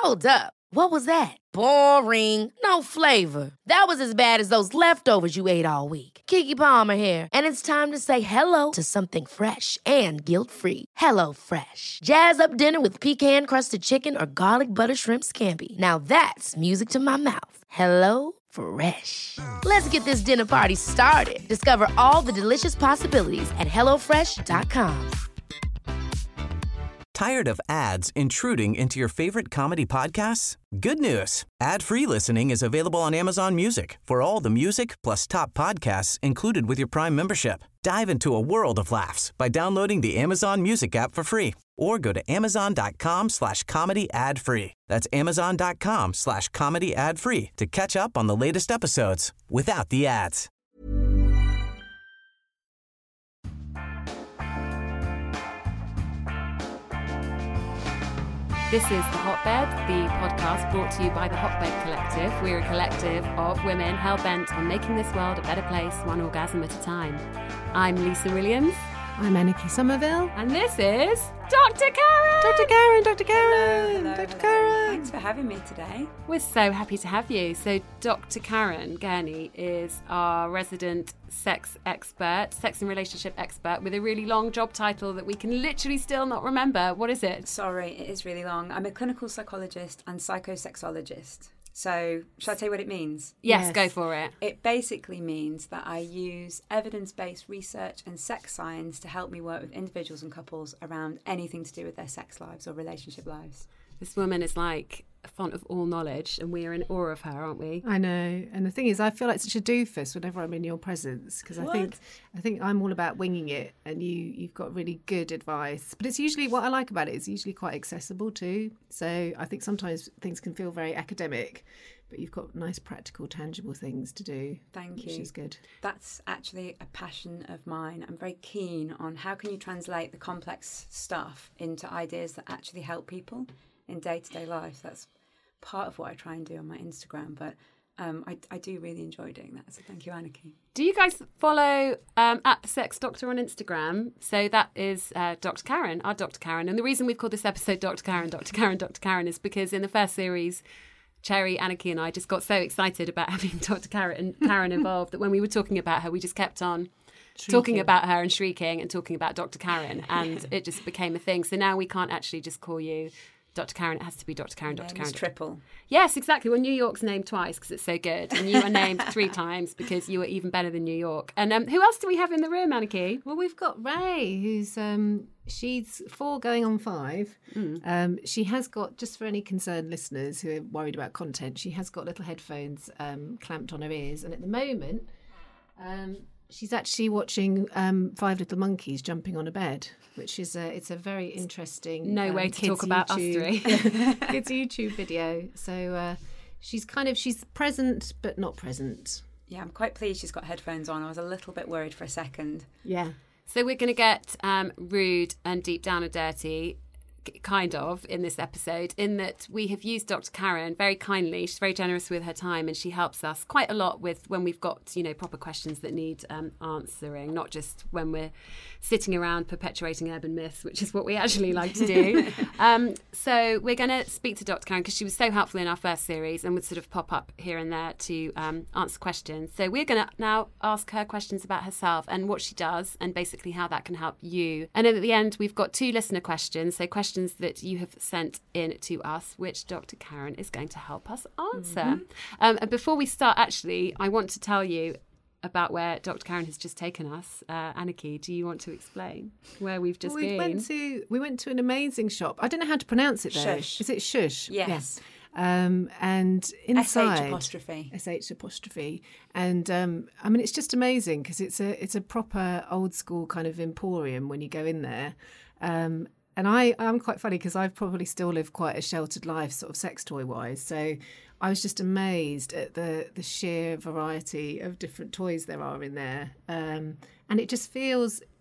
Hold up. What was that? Boring. No flavor. That was as bad as those leftovers you ate all week. Keke Palmer here, and it's time to say hello to something fresh and guilt-free. Hello Fresh. Jazz up dinner with pecan-crusted chicken or garlic butter shrimp scampi. Now that's music to my mouth. Hello Fresh. Let's get this dinner party started. Discover all the delicious possibilities at hellofresh.com. Tired of ads intruding into your favorite comedy podcasts? Good news. Ad-free listening is available on Amazon Music for all the music plus top podcasts included with your Prime membership. Dive into a world of laughs by downloading the Amazon Music app for free or go to amazon.com/comedy ad-free. That's amazon.com/comedy ad-free to catch up on the latest episodes without the ads. This is The Hotbed, the podcast brought to you by the Hotbed Collective. We're a collective of women hell-bent on making this world a better place, one orgasm at a time. I'm Lisa Williams. I'm Anarchy Somerville. And this is Dr. Karen! Dr. Karen, Dr. Karen, Hello, Dr. hello. Karen. Thanks for having me today. We're so happy to have you. So Dr. Karen Gurney is our resident sex expert, sex and relationship expert with a really long job title that we can literally still not remember. What is it? Sorry, it is really long. I'm a clinical psychologist and psychosexologist. So, shall I tell you what it means? Yes, go for it. It basically means that I use evidence-based research and sex science to help me work with individuals and couples around anything to do with their sex lives or relationship lives. This woman is like a font of all knowledge and we are in awe of her, aren't we? I know, and the thing is, I feel like such a doofus whenever I'm in your presence because I think I'm all about winging it, and you've got really good advice. But it's usually what I like about it is usually quite accessible too. So I think sometimes things can feel very academic, but you've got nice, practical, tangible things to do. Thank you. Which is good. That's actually a passion of mine. I'm very keen on how can you translate the complex stuff into ideas that actually help people in day-to-day life. That's part of what I try and do on my Instagram, but I do really enjoy doing that, so thank you, Anarchy. Do you guys follow at The Sex Doctor on Instagram? So that is Dr. Karen, our Dr. Karen. And the reason we've called this episode Dr. Karen, Dr. Karen, Dr. Karen is because in the first series, Cherry, Anarchy and I just got so excited about having Dr. Karen involved that when we were talking about her, we just kept on talking about her and shrieking and talking about Dr. Karen, and it just became a thing. So now we can't actually just call you Dr. Karen. It has to be Dr. Karen, Dr. Karen. Triple. Yes, exactly. Well, New York's named twice because it's so good, and you are named 3 times because you are even better than New York. And who else do we have in the room, Anarchy? Well, we've got Ray, who's she's 4 going on 5. She has got, just for any concerned listeners who are worried about content, she has got little headphones clamped on her ears, and at the moment she's actually watching 5 Little Monkeys jumping on a bed, which is it's a very interesting way to talk about us 3. Kids YouTube video. So she's present but not present. Yeah, I'm quite pleased she's got headphones on. I was a little bit worried for a second. Yeah. So we're going to get rude and deep down and dirty, kind of, in this episode, in that we have used Dr. Karen very kindly. She's very generous with her time, and she helps us quite a lot with when we've got, proper questions that need answering, not just when we're sitting around perpetuating urban myths, which is what we actually like to do. So we're going to speak to Dr. Karen because she was so helpful in our first series and would sort of pop up here and there to answer questions. So we're going to now ask her questions about herself and what she does and basically how that can help you. And then at the end, we've got 2 listener questions, so questions that you have sent in to us, which Dr. Karen is going to help us answer. And before we start, actually, I want to tell you about where Dr. Karen has just taken us. Anarchy, do you want to explain where we've just been? We went to an amazing shop. I don't know how to pronounce it though. Shush. Is it Shush? Yes. And inside SH apostrophe, and I mean it's just amazing because it's a proper old school kind of emporium when you go in there. And I'm quite funny because I've probably still lived quite a sheltered life, sort of sex toy wise. So I was just amazed at the sheer variety of different toys there are in there. And it just feels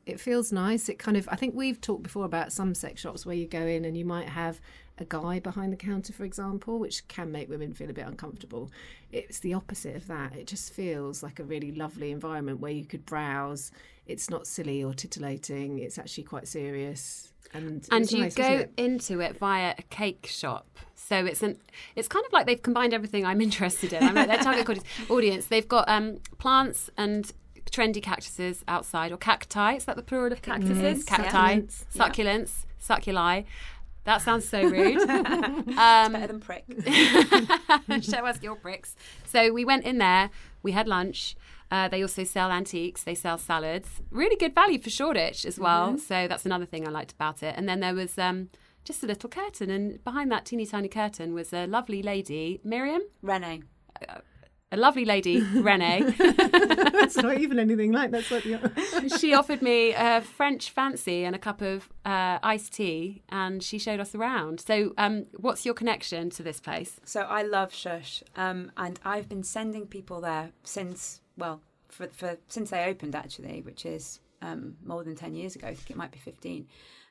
It feels nice. It kind of, I think we've talked before about some sex shops where you go in and you might have a guy behind the counter, for example, which can make women feel a bit uncomfortable. It's the opposite of that. It just feels like a really lovely environment where you could browse. It's not silly or titillating. It's actually quite serious. And you nice, go into it via a cake shop. So it's kind of like they've combined everything I'm interested in. I'm like their target audience. They've got plants and trendy cactuses outside, or cacti. Is that the plural of cactuses? Cacti, succulents, succuli. That sounds so rude. It's better than prick. Show us your pricks. So we went in there. We had lunch. They also sell antiques. They sell salads. Really good value for Shoreditch as well. So that's another thing I liked about it. And then there was just a little curtain. And behind that teeny tiny curtain was a lovely lady, Miriam? Renee. A lovely lady, Renee. That's not even anything like that's what She offered me a French fancy and a cup of iced tea, and she showed us around. So what's your connection to this place? So I love Shush, and I've been sending people there since, since they opened, actually, which is more than 10 years ago. I think it might be 15.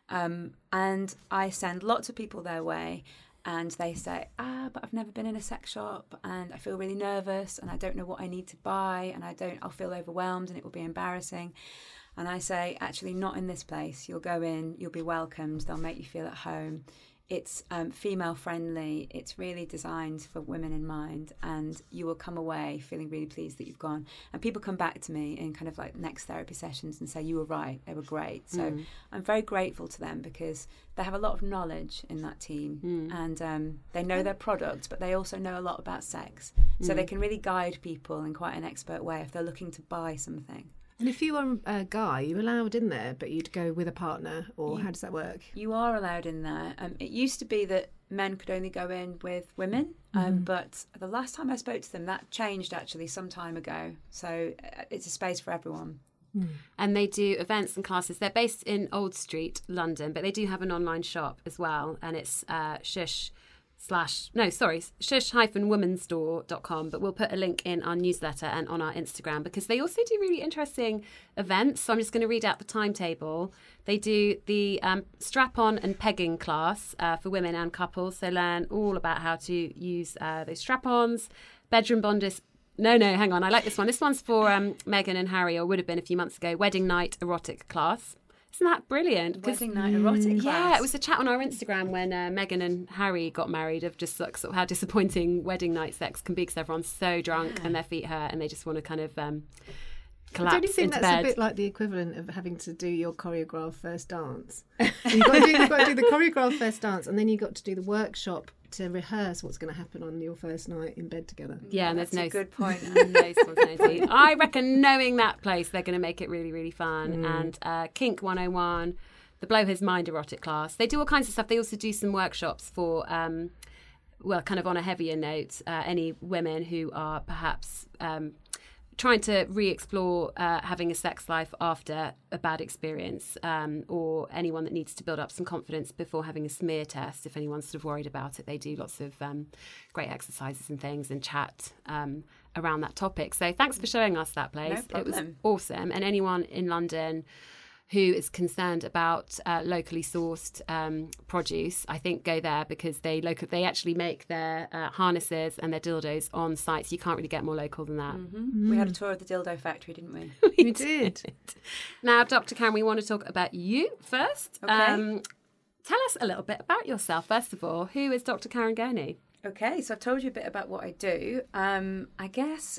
And I send lots of people their way. And they say, but I've never been in a sex shop and I feel really nervous and I don't know what I need to buy and I'll feel overwhelmed and it will be embarrassing. And I say, actually, not in this place. You'll go in, you'll be welcomed, they'll make you feel at home. It's female friendly. It's really designed for women in mind, and you will come away feeling really pleased that you've gone. And people come back to me in kind of like next therapy sessions and say, you were right, they were great. So I'm very grateful to them because they have a lot of knowledge in that team, and they know their product, but they also know a lot about sex. So they can really guide people in quite an expert way if they're looking to buy something. And if you were a guy, you're allowed in there, but you'd go with a partner, or how does that work? You are allowed in there. It used to be that men could only go in with women, but the last time I spoke to them, that changed actually some time ago. So it's a space for everyone. And they do events and classes. They're based in Old Street, London, but they do have an online shop as well, and it's shush-womanstore.com, but we'll put a link in our newsletter and on our Instagram because they also do really interesting events. So I'm just going to read out the timetable. They do the strap-on and pegging class for women and couples. They learn all about how to use those strap-ons, bedroom bondage. No, hang on. I like this one. This one's for Meghan and Harry, or would have been a few months ago, wedding night erotic class. Isn't that brilliant? Wedding night erotic class. Yeah, it was a chat on our Instagram when Meghan and Harry got married of just like sort of how disappointing wedding night sex can be because everyone's so drunk and their feet hurt and they just want to kind of collapse Don't you think into that's bed. a bit like the equivalent of having to do your choreographed first dance? You've got to do the choreographed first dance, and then you've got to do the workshop to rehearse what's going to happen on your first night in bed together. Yeah, and there's That's a good point. no spontaneity. I reckon knowing that place, they're going to make it really, really fun. And Kink 101, the Blow His Mind erotic class. They do all kinds of stuff. They also do some workshops for, kind of on a heavier note, any women who are perhaps trying to re-explore having a sex life after a bad experience, or anyone that needs to build up some confidence before having a smear test. If anyone's sort of worried about it, they do lots of great exercises and things and chat around that topic. So thanks for showing us that place. No It was problem. awesome. And anyone in London who is concerned about locally sourced produce, I think go there because they actually make their harnesses and their dildos on site. So you can't really get more local than that. We had a tour of the dildo factory, didn't we? We did. Now, Dr. Karen, we want to talk about you first. Okay. Tell us a little bit about yourself, first of all. Who is Dr. Karen Gurney? Okay, so I've told you a bit about what I do. I guess,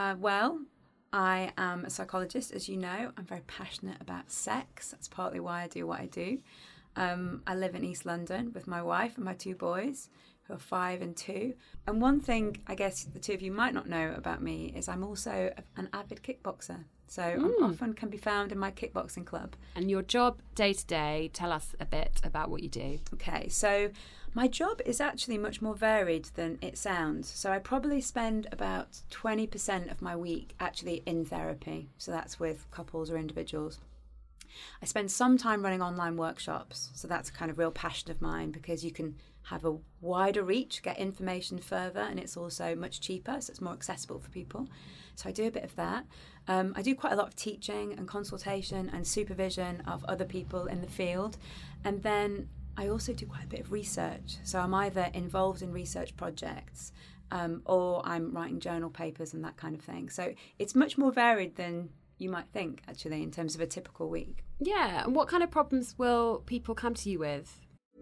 I am a psychologist, as you know. I'm very passionate about sex. That's partly why I do what I do. I live in East London with my wife and my two boys, who are 5 and 2. And one thing I guess the two of you might not know about me is I'm also an avid kickboxer. So I often can be found in my kickboxing club. And your job day to day, tell us a bit about what you do. Okay, so my job is actually much more varied than it sounds. So I probably spend about 20% of my week actually in therapy. So that's with couples or individuals. I spend some time running online workshops. So that's a kind of real passion of mine, because you can have a wider reach, get information further, and it's also much cheaper, so it's more accessible for people. So I do a bit of that. I do quite a lot of teaching and consultation and supervision of other people in the field. And then I also do quite a bit of research. So I'm either involved in research projects or I'm writing journal papers and that kind of thing. So it's much more varied than you might think, actually, in terms of a typical week. Yeah. And what kind of problems will people come to you with?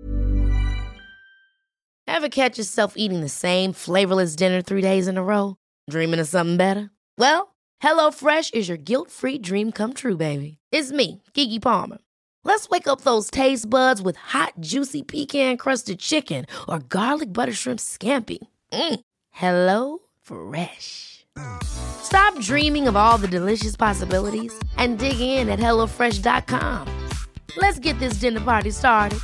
Ever catch yourself eating the same flavorless dinner 3 days in a row? Dreaming of something better? Well, HelloFresh is your guilt-free dream come true, baby. It's me, Keke Palmer. Let's wake up those taste buds with hot, juicy pecan-crusted chicken or garlic butter shrimp scampi. Hello Fresh. Stop dreaming of all the delicious possibilities and dig in at HelloFresh.com. Let's get this dinner party started.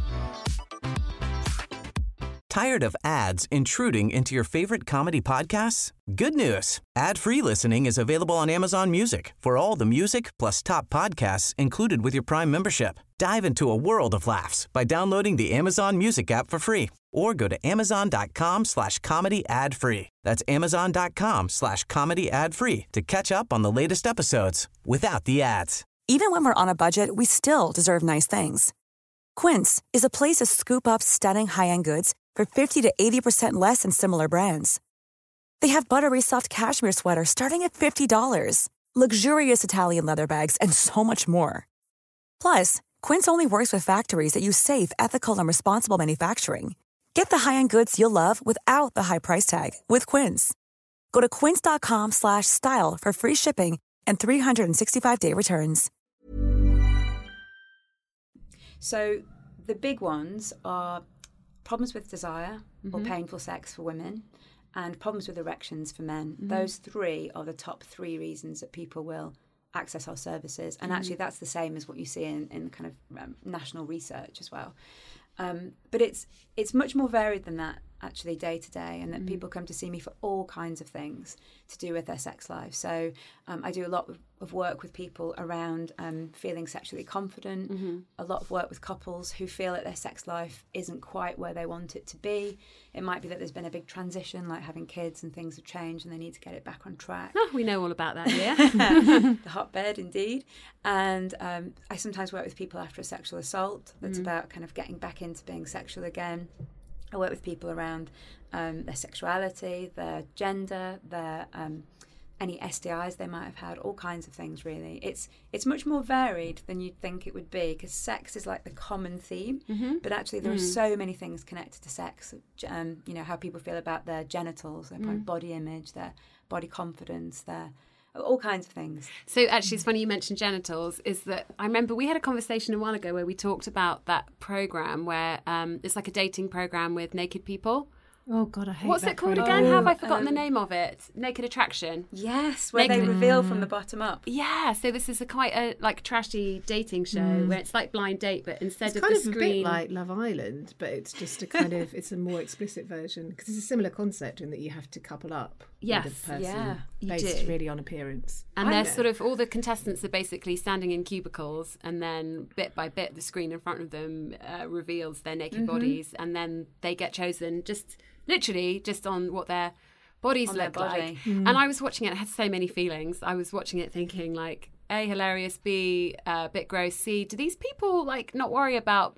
Tired of ads intruding into your favorite comedy podcasts? Good news. Ad-free listening is available on Amazon Music for all the music plus top podcasts included with your Prime membership. Dive into a world of laughs by downloading the Amazon Music app for free or go to amazon.com/comedy ad-free. That's amazon.com/comedy ad-free to catch up on the latest episodes without the ads. Even when we're on a budget, we still deserve nice things. Quince is a place to scoop up stunning high-end goods for 50 to 80% less than similar brands. They have buttery soft cashmere sweaters starting at $50, luxurious Italian leather bags, and so much more. Plus, Quince only works with factories that use safe, ethical, and responsible manufacturing. Get the high-end goods you'll love without the high price tag with Quince. Go to quince.com/style for free shipping and 365-day returns. So the big ones are problems with desire or painful sex for women, and problems with erections for men. Those three are the top 3 reasons that people will access our services. And actually that's the same as what you see in kind of national research as well. But it's much more varied than that, actually, day to day, and that people come to see me for all kinds of things to do with their sex life. So I do a lot of work with people around feeling sexually confident, a lot of work with couples who feel that their sex life isn't quite where they want it to be. It might be that there's been a big transition, like having kids, and things have changed and they need to get it back on track. Oh, we know all about that, yeah. The hotbed, indeed. And I sometimes work with people after a sexual assault that's about kind of getting back into being sexual again. I work with people around their sexuality, their gender, their any STIs they might have had, all kinds of things, really. It's much more varied than you'd think it would be, because sex is like the common theme, but actually there are so many things connected to sex. You know, how people feel about their genitals, their body image, their body confidence, their all kinds of things. So actually, it's funny you mentioned genitals, is that I remember we had a conversation a while ago where we talked about that program where it's like a dating program with naked people. Oh, God, I hate What's that it called program. again? Have I forgotten the name of it? Naked Attraction. Yes, where they reveal from the bottom up. Yeah, so this is quite a like trashy dating show where it's like Blind Date, but instead It's of kind the of a screen, bit like Love Island, but it's just a kind of, it's a more explicit version, because it's a similar concept in that you have to couple up Yes, with a person yeah, you based do. really on appearance. and they're sort of, all the contestants are basically standing in cubicles, and then bit by bit the screen in front of them reveals their naked bodies, and then they get chosen literally just on what their bodies On their look body. like. And I was watching it, I had so many feelings. I was watching it thinking like, A, hilarious, B, a bit gross, C, do these people like not worry about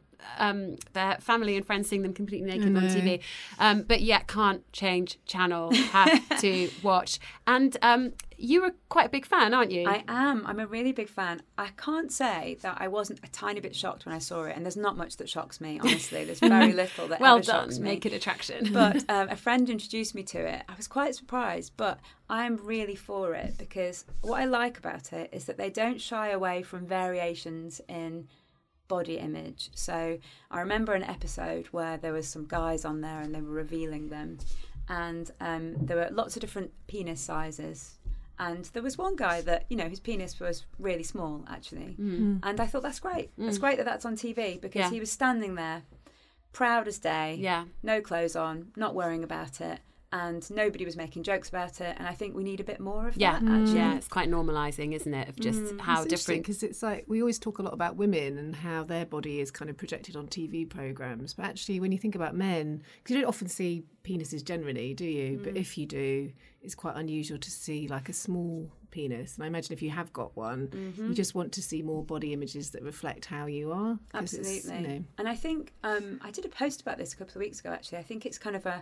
their family and friends seeing them completely naked on TV, but yet can't change channel, have to watch. And you were quite a big fan, aren't you? I am. I'm a really big fan. I can't say that I wasn't a tiny bit shocked when I saw it, and there's not much that shocks me, honestly. There's very little that well ever done, shocks me. Naked Attraction. But a friend introduced me to it. I was quite surprised, but I'm really for it, because what I like about it is that they don't shy away from variations in body image. So I remember an episode where there was some guys on there and they were revealing them, and there were lots of different penis sizes. And there was one guy that, you know, his penis was really small, actually. And I thought, that's great. It's great that that's on TV, because he was standing there, proud as day, no clothes on, not worrying about it, and nobody was making jokes about it. And I think we need a bit more of Yeah, that, actually. yeah, it's quite normalising, isn't it, of just how different. Because it's like we always talk a lot about women and how their body is kind of projected on TV programmes, but actually when you think about men, because you don't often see penises generally, do you? But if you do, it's quite unusual to see like a small penis, and I imagine if you have got one, you just want to see more body images that reflect how you are. Absolutely. And I think I did a post about this a couple of weeks ago, actually. I think it's kind of a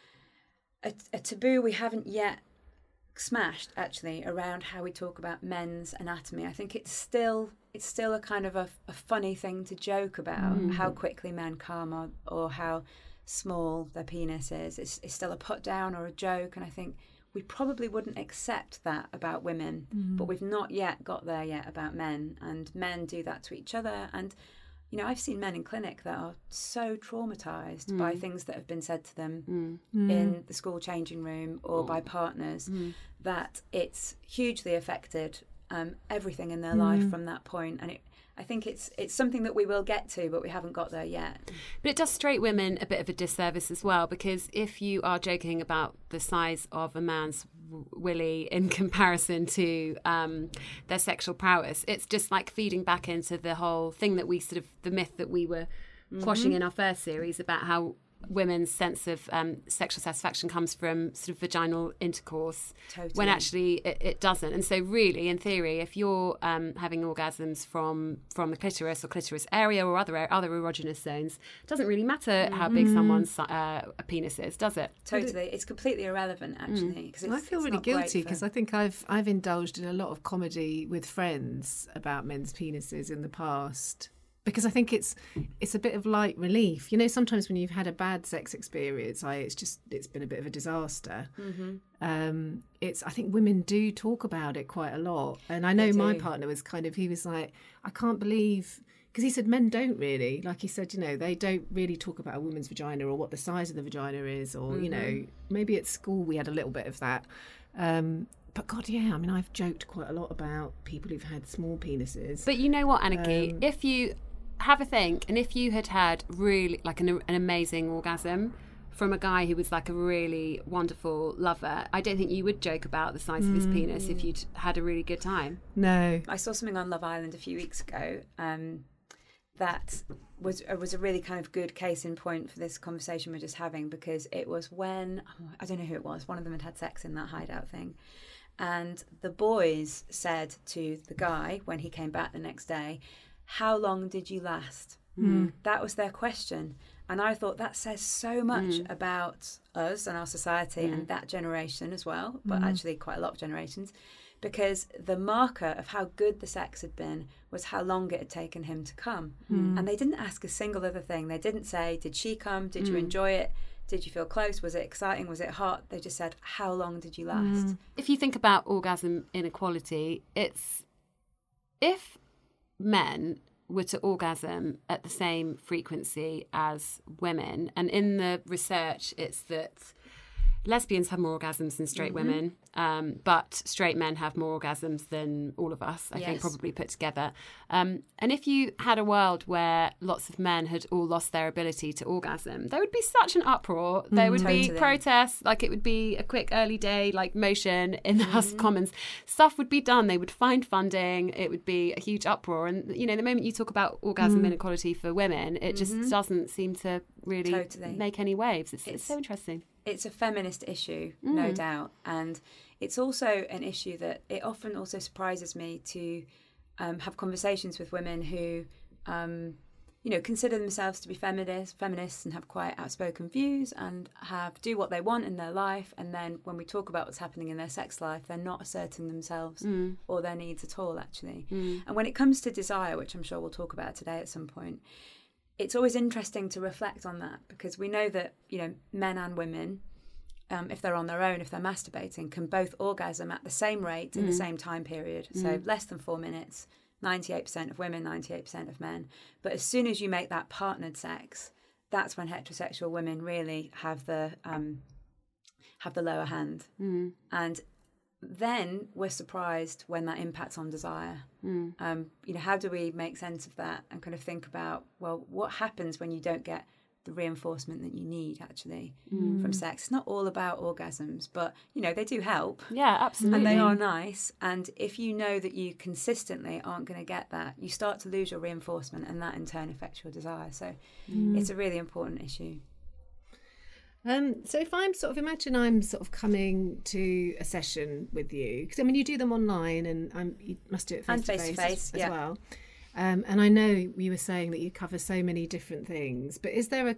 taboo we haven't yet smashed, actually, around how we talk about men's anatomy. I think it's still a kind of a funny thing to joke about, how quickly men come or how small their penis is. It's still a put down or a joke, and I think we probably wouldn't accept that about women, but we've not yet got there yet about men, and men do that to each other. And you know, I've seen men in clinic that are so traumatised by things that have been said to them in the school changing room or by partners that it's hugely affected everything in their life from that point. And I think it's something that we will get to, but we haven't got there yet. But it does straight women a bit of a disservice as well, because if you are joking about the size of a man's willy in comparison to their sexual prowess, it's just like feeding back into the whole thing that we the myth that we were quashing in our first series about how women's sense of sexual satisfaction comes from sort of vaginal intercourse, when actually it doesn't. And so really, in theory, if you're having orgasms from the clitoris or clitoris area or other erogenous zones, it doesn't really matter how big someone's penis is, does it? Totally. It's completely irrelevant, actually. I feel really guilty because I think I've indulged in a lot of comedy with friends about men's penises in the past. Because I think it's a bit of light relief. You know, sometimes when you've had a bad sex experience, it's been a bit of a disaster. I think women do talk about it quite a lot. And I know my partner was he was like, I can't believe, because he said men don't really, like he said, you know, they don't really talk about a woman's vagina or what the size of the vagina is, or, you know, maybe at school we had a little bit of that. But God, yeah, I mean, I've joked quite a lot about people who've had small penises. But you know what, Anniki, if you have a think, and if you had really like an amazing orgasm from a guy who was like a really wonderful lover, I don't think you would joke about the size of his penis if you'd had a really good time. No. I saw something on Love Island a few weeks ago that was a really kind of good case in point for this conversation we're just having, because it was when, I don't know who it was, one of them had sex in that hideout thing. And the boys said to the guy when he came back the next day, how long did you last? That was their question. And I thought that says so much about us and our society and that generation as well, but actually quite a lot of generations, because the marker of how good the sex had been was how long it had taken him to come. And they didn't ask a single other thing. They didn't say, did she come? Did you enjoy it? Did you feel close? Was it exciting? Was it hot? They just said, how long did you last? If you think about orgasm inequality, it's if men were to orgasm at the same frequency as women, and in the research it's that lesbians have more orgasms than straight women, but straight men have more orgasms than all of us, I think, probably put together. And if you had a world where lots of men had all lost their ability to orgasm, there would be such an uproar. There would be protests, like it would be a quick early day like motion in the House of Commons. Stuff would be done. They would find funding. It would be a huge uproar. And, you know, the moment you talk about orgasm inequality for women, it just doesn't seem to really make any waves. It's so interesting. It's a feminist issue, no doubt. And it's also an issue that it often also surprises me to have conversations with women who, you know, consider themselves to be feminists and have quite outspoken views and do what they want in their life. And then when we talk about what's happening in their sex life, they're not asserting themselves or their needs at all, actually. And when it comes to desire, which I'm sure we'll talk about today at some point, it's always interesting to reflect on that, because we know that, you know, men and women, if they're on their own, if they're masturbating, can both orgasm at the same rate in the same time period. So less than 4 minutes, 98% of women, 98% of men. But as soon as you make that partnered sex, that's when heterosexual women really have the lower hand. And then we're surprised when that impacts on desire. You know, how do we make sense of that and kind of think about, well, what happens when you don't get the reinforcement that you need actually from sex. It's not all about orgasms, but they do help. Yeah, absolutely. And they are nice. And if you know that you consistently aren't going to get that, you start to lose your reinforcement, and that in turn affects your desire. So it's a really important issue. So if I'm imagine I'm coming to a session with you, because you do them online, and you must do it face to face as well. And I know you were saying that you cover so many different things, but is there a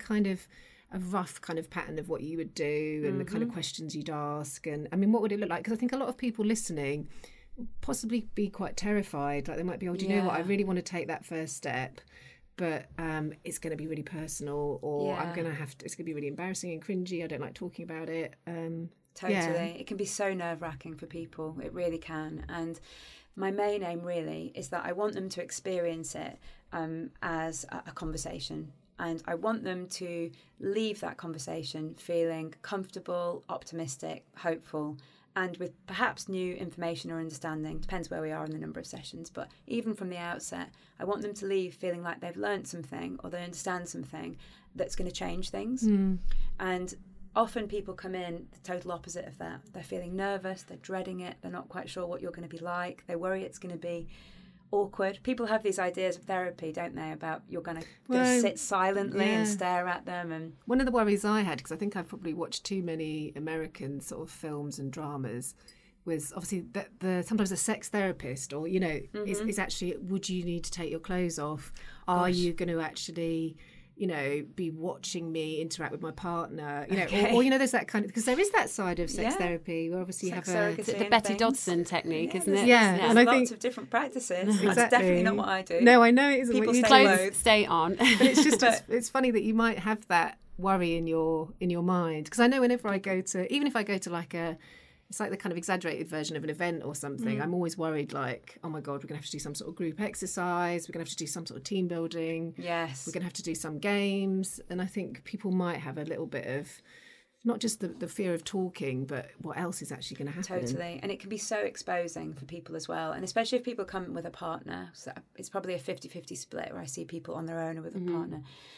rough pattern of what you would do and the kind of questions you'd ask? And what would it look like? Because I think a lot of people listening possibly be quite terrified. Like they might be, do you know what? I really want to take that first step, but it's going to be really personal, or I'm going to have to. It's going to be really embarrassing and cringy. I don't like talking about it. Totally, it can be so nerve-wracking for people. It really can. And my main aim really is that I want them to experience it as a conversation, and I want them to leave that conversation feeling comfortable, optimistic, hopeful, and with perhaps new information or understanding. Depends where we are in the number of sessions, but even from the outset, I want them to leave feeling like they've learned something or they understand something that's going to change things. And often people come in the total opposite of that. They're feeling nervous, they're dreading it, they're not quite sure what you're going to be like, they worry it's going to be awkward. People have these ideas of therapy, don't they, about you're going to sit silently and stare at them. And one of the worries I had, because I think I've probably watched too many American films and dramas, was obviously that sometimes a sex therapist or is actually, would you need to take your clothes off? Are you going to actually be watching me interact with my partner, or there's that kind of, because there is that side of sex therapy where obviously you have the Betty Dodson technique, isn't it? Yeah. And I lots think of different practices. Exactly. That's definitely not what I do. No, I know it isn't. People what you clothes stay on. But it's just it's funny that you might have that worry in your mind, because I know whenever I go to, even if I go to it's like the kind of exaggerated version of an event or something, I'm always worried, like, oh my God, we're going to have to do some sort of group exercise, we're going to have to do some sort of team building. Yes. We're going to have to do some games. And I think people might have a little bit of, not just the fear of talking, but what else is actually going to happen. Totally. And it can be so exposing for people as well. And especially if people come with a partner. So it's probably a 50-50 split where I see people on their own or with a partner.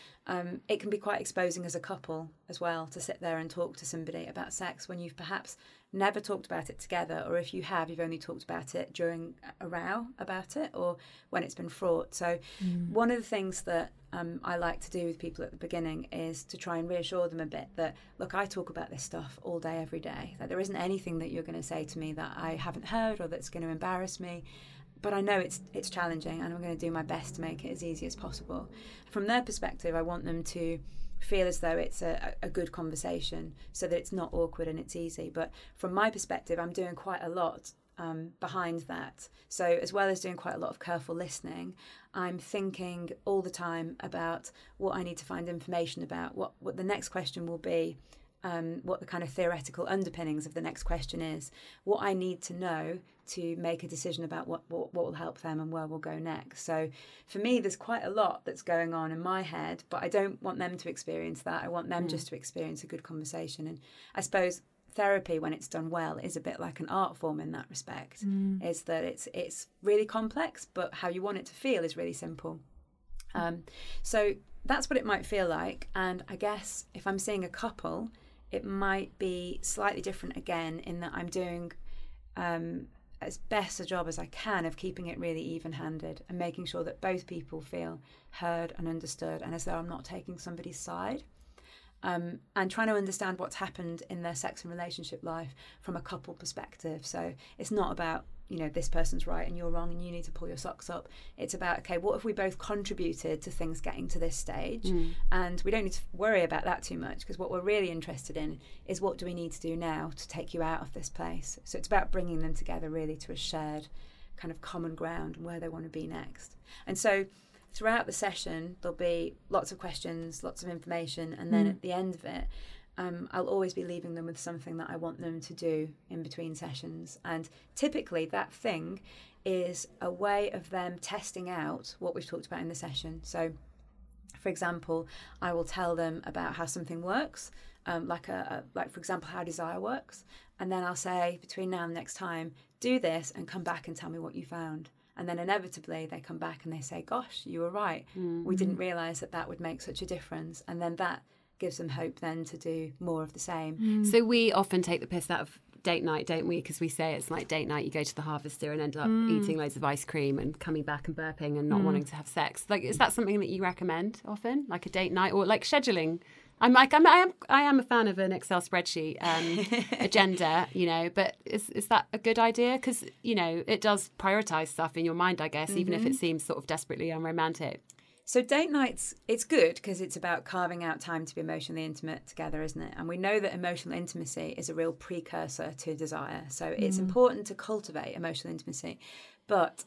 It can be quite exposing as a couple as well to sit there and talk to somebody about sex when you've perhaps never talked about it together, or if you have, you've only talked about it during a row about it or when it's been fraught. So one of the things that I like to do with people at the beginning is to try and reassure them a bit that, look, I talk about this stuff all day, every day, that there isn't anything that you're going to say to me that I haven't heard or that's going to embarrass me. But I know it's challenging, and I'm going to do my best to make it as easy as possible. From their perspective, I want them to feel as though it's a good conversation, so that it's not awkward and it's easy. But from my perspective, I'm doing quite a lot behind that. So as well as doing quite a lot of careful listening, I'm thinking all the time about what I need to find information about, what the next question will be, what the kind of theoretical underpinnings of the next question is, what I need to know to make a decision about what will help them and where we'll go next. So for me, there's quite a lot that's going on in my head, but I don't want them to experience that. I want them just to experience a good conversation. And I suppose therapy, when it's done well, is a bit like an art form in that respect, is that it's really complex, but how you want it to feel is really simple. So that's what it might feel like. And I guess if I'm seeing a couple, it might be slightly different again, in that I'm doing as best a job as I can of keeping it really even-handed and making sure that both people feel heard and understood, and as though I'm not taking somebody's side. And trying to understand what's happened in their sex and relationship life from a couple perspective. So it's not about, this person's right and you're wrong and you need to pull your socks up. It's about, okay, what have we both contributed to things getting to this stage? And we don't need to worry about that too much, because what we're really interested in is, what do we need to do now to take you out of this place? So it's about bringing them together really to a shared kind of common ground and where they want to be next. And so throughout the session, there'll be lots of questions, lots of information, and then at the end of it, I'll always be leaving them with something that I want them to do in between sessions. And typically that thing is a way of them testing out what we've talked about in the session. So, for example, I will tell them about how something works, like for example, how desire works. And then I'll say, between now and next time, do this and come back and tell me what you found. And then inevitably they come back and they say, gosh, you were right. We didn't realise that would make such a difference. And then that gives them hope then to do more of the same. So we often take the piss out of date night, don't we? Because we say it's like date night, you go to the Harvester and end up eating loads of ice cream and coming back and burping and not wanting to have sex. Like, is that something that you recommend often, like a date night, or like scheduling? I am a fan of an Excel spreadsheet agenda, you know, but is that a good idea? Because, you know, it does prioritise stuff in your mind, I guess, even if it seems sort of desperately unromantic. So date nights, it's good because it's about carving out time to be emotionally intimate together, isn't it? And we know that emotional intimacy is a real precursor to desire. So it's important to cultivate emotional intimacy. But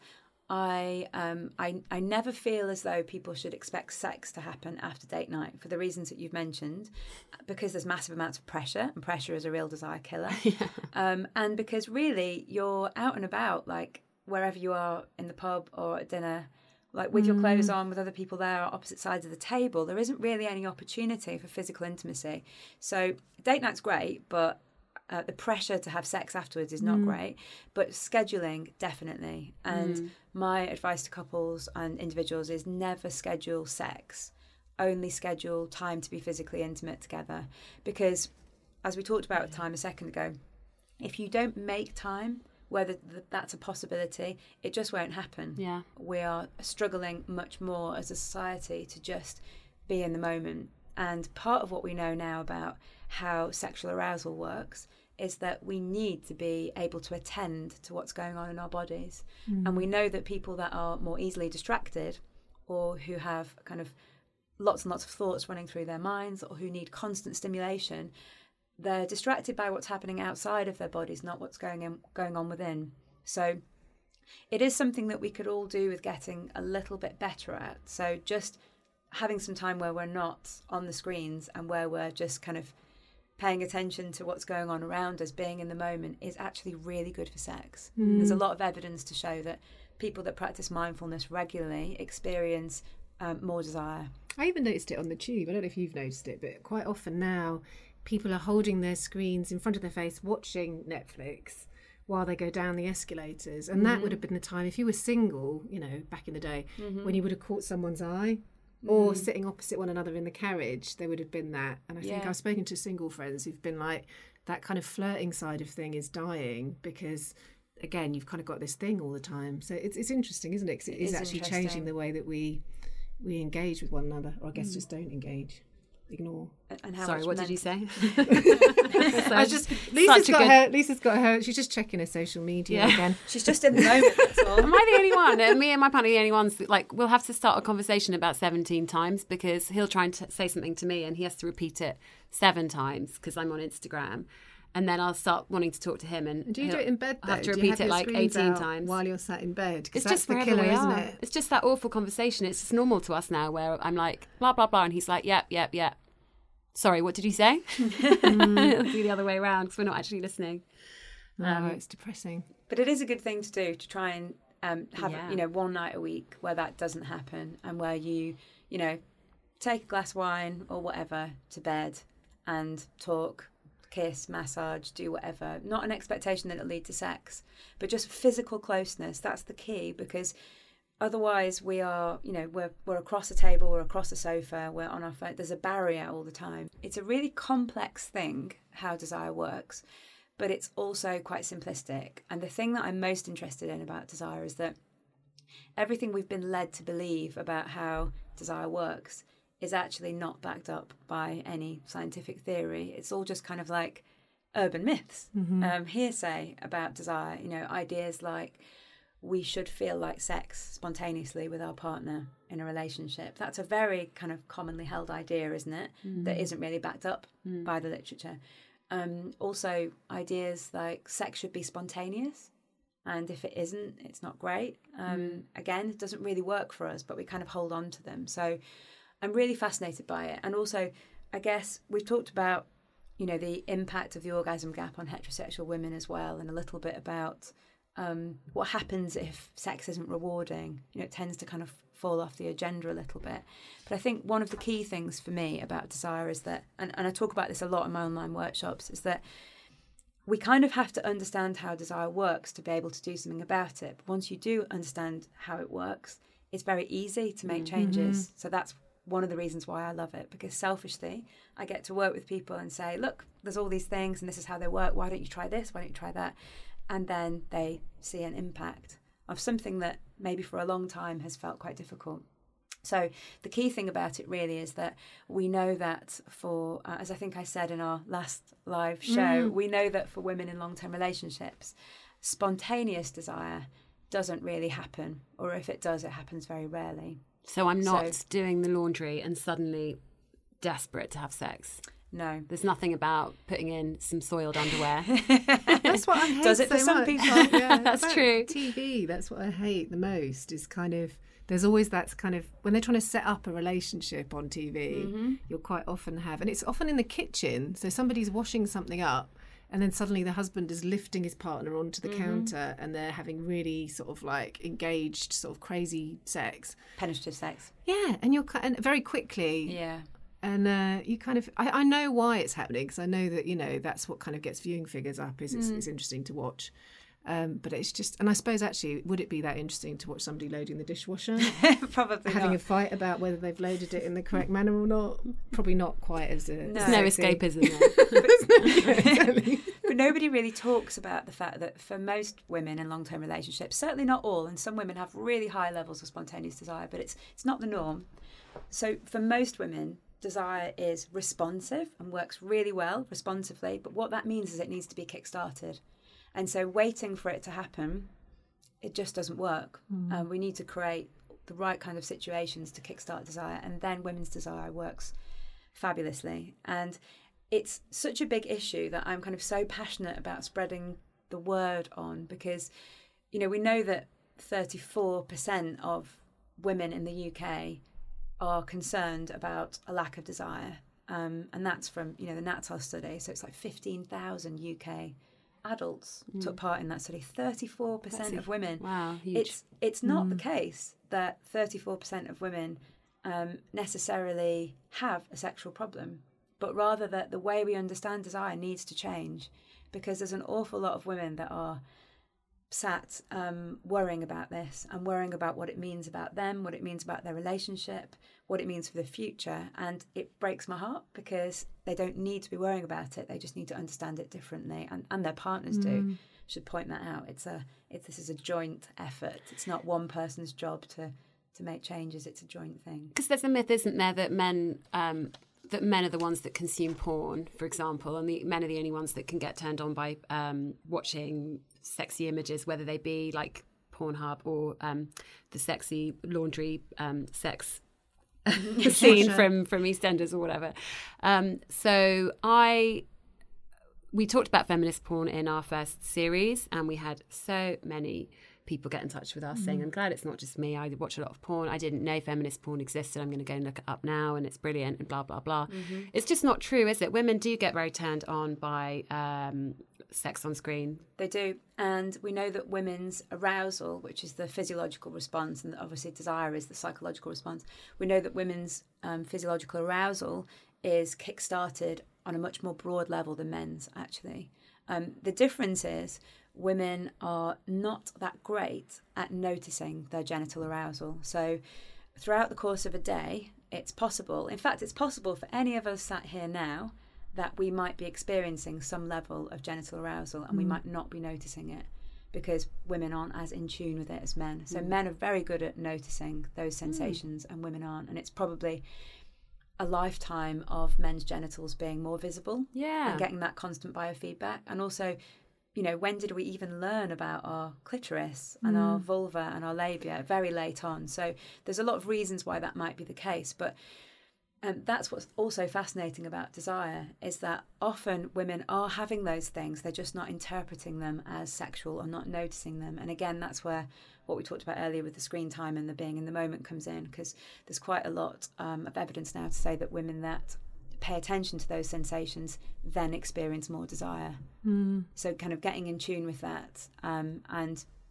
I never feel as though people should expect sex to happen after date night for the reasons that you've mentioned, because there's massive amounts of pressure, and pressure is a real desire killer. And because really you're out and about, like wherever you are, in the pub or at dinner, like with your clothes on, with other people there on opposite sides of the table, there isn't really any opportunity for physical intimacy. So date night's great, but the pressure to have sex afterwards is not great. But scheduling, definitely. And my advice to couples and individuals is never schedule sex. Only schedule time to be physically intimate together. Because, as we talked about with time a second ago, if you don't make time, whether that's a possibility, it just won't happen. Yeah. We are struggling much more as a society to just be in the moment. And part of what we know now about how sexual arousal works is that we need to be able to attend to what's going on in our bodies. And we know that people that are more easily distracted, or who have kind of lots and lots of thoughts running through their minds, or who need constant stimulation, they're distracted by what's happening outside of their bodies, not what's going on within. So it is something that we could all do with getting a little bit better at. So just having some time where we're not on the screens and where we're just kind of paying attention to what's going on around us, being in the moment, is actually really good for sex. There's a lot of evidence to show that people that practice mindfulness regularly experience more desire. I even noticed it on the tube. I don't know if you've noticed it, but quite often now people are holding their screens in front of their face watching Netflix while they go down the escalators. And that would have been the time, if you were single, you know, back in the day, when you would have caught someone's eye, or sitting opposite one another in the carriage, there would have been that. And I think I've spoken to single friends who've been like, that kind of flirting side of thing is dying because, again, you've kind of got this thing all the time. So it's interesting, isn't it? 'Cause it is actually changing the way that we engage with one another, or I guess just don't engage. Ignore. And how Sorry, what did you say? Lisa's got her. She's just checking her social media again. She's just in the moment. That's all. Am I the only one? Me and my partner are the only ones. Like, we'll have to start a conversation about 17 times because he'll try and say something to me and he has to repeat it 7 times because I'm on Instagram. And then I'll start wanting to talk to him. And do you do it in bed, though? I have to repeat it like 18 times. While you're sat in bed? It's that's just the wherever killer, we isn't are. it? It's just that awful conversation. It's just normal to us now where I'm like, blah, blah, blah. And he's like, yep. Sorry, what did you say? It'll be the other way around because we're not actually listening. It's depressing. But it is a good thing to do, to try and have one night a week where that doesn't happen, and where you take a glass of wine or whatever to bed and talk, kiss, massage, do whatever. Not an expectation that it'll lead to sex, but just physical closeness. That's the key, because otherwise we are, we're across a table, we're across a sofa, we're on our phone. There's a barrier all the time. It's a really complex thing, how desire works, but it's also quite simplistic. And the thing that I'm most interested in about desire is that everything we've been led to believe about how desire works is actually not backed up by any scientific theory. It's all just kind of like urban myths, hearsay about desire, ideas like we should feel like sex spontaneously with our partner in a relationship. That's a very kind of commonly held idea, isn't it? That isn't really backed up by the literature. Also, ideas like sex should be spontaneous, and if it isn't, it's not great. Again, it doesn't really work for us, but we kind of hold on to them. So I'm really fascinated by it. And also, I guess we've talked about, the impact of the orgasm gap on heterosexual women as well, and a little bit about what happens if sex isn't rewarding. It tends to kind of fall off the agenda a little bit. But I think one of the key things for me about desire is that, and I talk about this a lot in my online workshops, is that we kind of have to understand how desire works to be able to do something about it. But once you do understand how it works, it's very easy to make changes. So that's one of the reasons why I love it, because selfishly, I get to work with people and say, look, there's all these things and this is how they work. Why don't you try this? Why don't you try that? And then they see an impact of something that maybe for a long time has felt quite difficult. So the key thing about it really is that we know that for, as I think I said in our last live show, we know that for women in long-term relationships, spontaneous desire doesn't really happen, or if it does, it happens very rarely. So I'm not doing the laundry and suddenly desperate to have sex. No. There's nothing about putting in some soiled underwear. That's what I hate. Does it for so some much. people? Yeah, That's about true. TV, that's what I hate the most, is kind of, there's always that kind of, when they're trying to set up a relationship on TV, you'll quite often have, and it's often in the kitchen, so somebody's washing something up, and then suddenly the husband is lifting his partner onto the counter and they're having really sort of like engaged, sort of crazy sex. Penetrative sex. Yeah, and and very quickly. Yeah. And you kind of, I know why it's happening, because I know that, you know, that's what kind of gets viewing figures up, is it's interesting to watch. But it's just, and I suppose actually, would it be that interesting to watch somebody loading the dishwasher? Probably Having not. a fight about whether they've loaded it in the correct manner or not? Probably not quite as There's no sexy. escapism there. But nobody really talks about the fact that for most women in long-term relationships, certainly not all, and some women have really high levels of spontaneous desire, but it's not the norm. So for most women, desire is responsive and works really well responsively, but what that means is it needs to be kick-started. And so waiting for it to happen, it just doesn't work. We need to create the right kind of situations to kickstart desire, and then women's desire works fabulously. And it's such a big issue that I'm kind of so passionate about spreading the word on, because, you know, we know that 34% of women in the UK are concerned about a lack of desire. And that's from, you know, the NATAL study. So it's like 15,000 UK adults took part in that study. 34% of women. Wow, huge. It's not the case that 34% of women necessarily have a sexual problem, but rather that the way we understand desire needs to change, because there's an awful lot of women that are sat worrying about this and worrying about what it means about them, what it means about their relationship, what it means for the future. And it breaks my heart, because they don't need to be worrying about it. They just need to understand it differently, and their partners should point that out. This is a joint effort. It's not one person's job to make changes. It's a joint thing. Because there's a myth, isn't there, that men are the ones that consume porn, for example, and the men are the only ones that can get turned on by watching sexy images, whether they be like Pornhub or the sexy laundry sex scene from EastEnders or whatever. So we talked about feminist porn in our first series, and we had so many people get in touch with us saying, I'm glad it's not just me. I watch a lot of porn. I didn't know feminist porn existed. I'm going to go and look it up now, and it's brilliant and blah, blah, blah. It's just not true, is it? Women do get very turned on by sex on screen. They do. And we know that women's arousal, which is the physiological response, and obviously desire is the psychological response. We know that women's physiological arousal is kick-started on a much more broad level than men's, actually. The difference is women are not that great at noticing their genital arousal. So throughout the course of a day, it's possible, in fact, it's possible for any of us sat here now, that we might be experiencing some level of genital arousal, and we might not be noticing it, because women aren't as in tune with it as men. So men are very good at noticing those sensations and women aren't. And it's probably a lifetime of men's genitals being more visible and getting that constant biofeedback. And also, you know, when did we even learn about our clitoris and our vulva and our labia? Very late on. So there's a lot of reasons why that might be the case. But that's what's also fascinating about desire, is that often women are having those things. They're just not interpreting them as sexual or not noticing them. And again, that's where what we talked about earlier with the screen time and the being in the moment comes in, because there's quite a lot of evidence now to say that women that pay attention to those sensations then experience more desire. So kind of getting in tune with that and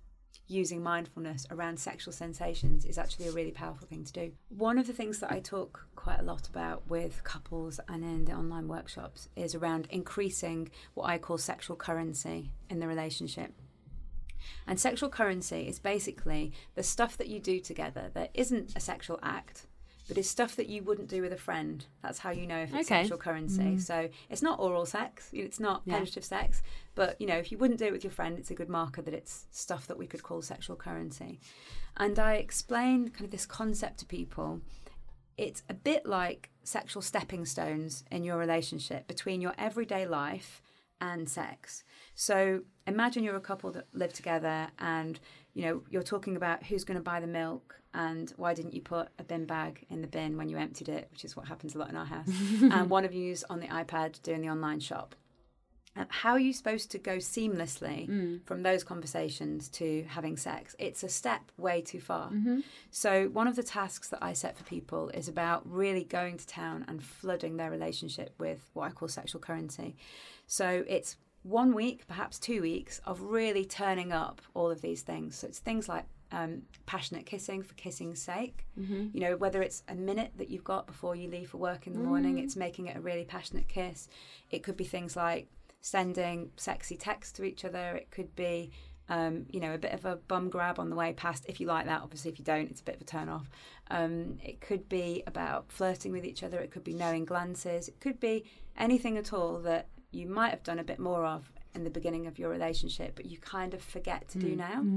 using mindfulness around sexual sensations is actually a really powerful thing to do. One of the things that I talk quite a lot about with couples and in the online workshops is around increasing what I call sexual currency in the relationship. And sexual currency is basically the stuff that you do together that isn't a sexual act, but it's stuff that you wouldn't do with a friend. That's how you know if it's sexual currency. So it's not oral sex, it's not penetrative sex, but if you wouldn't do it with your friend, it's a good marker that it's stuff that we could call sexual currency. And I explain kind of this concept to people. It's a bit like sexual stepping stones in your relationship between your everyday life and sex. So imagine you're a couple that live together and you're talking about who's going to buy the milk and why didn't you put a bin bag in the bin when you emptied it, which is what happens a lot in our house. And one of you's on the iPad doing the online shop. How are you supposed to go seamlessly from those conversations to having sex? It's a step way too far. So one of the tasks that I set for people is about really going to town and flooding their relationship with what I call sexual currency. So it's 1 week, perhaps 2 weeks, of really turning up all of these things. So it's things like passionate kissing for kissing's sake. Whether it's a minute that you've got before you leave for work in the morning, it's making it a really passionate kiss. It could be things like sending sexy texts to each other. It could be, a bit of a bum grab on the way past, if you like that. Obviously, if you don't, it's a bit of a turn off. It could be about flirting with each other. It could be knowing glances. It could be anything at all that you might have done a bit more of in the beginning of your relationship, but you kind of forget to do now.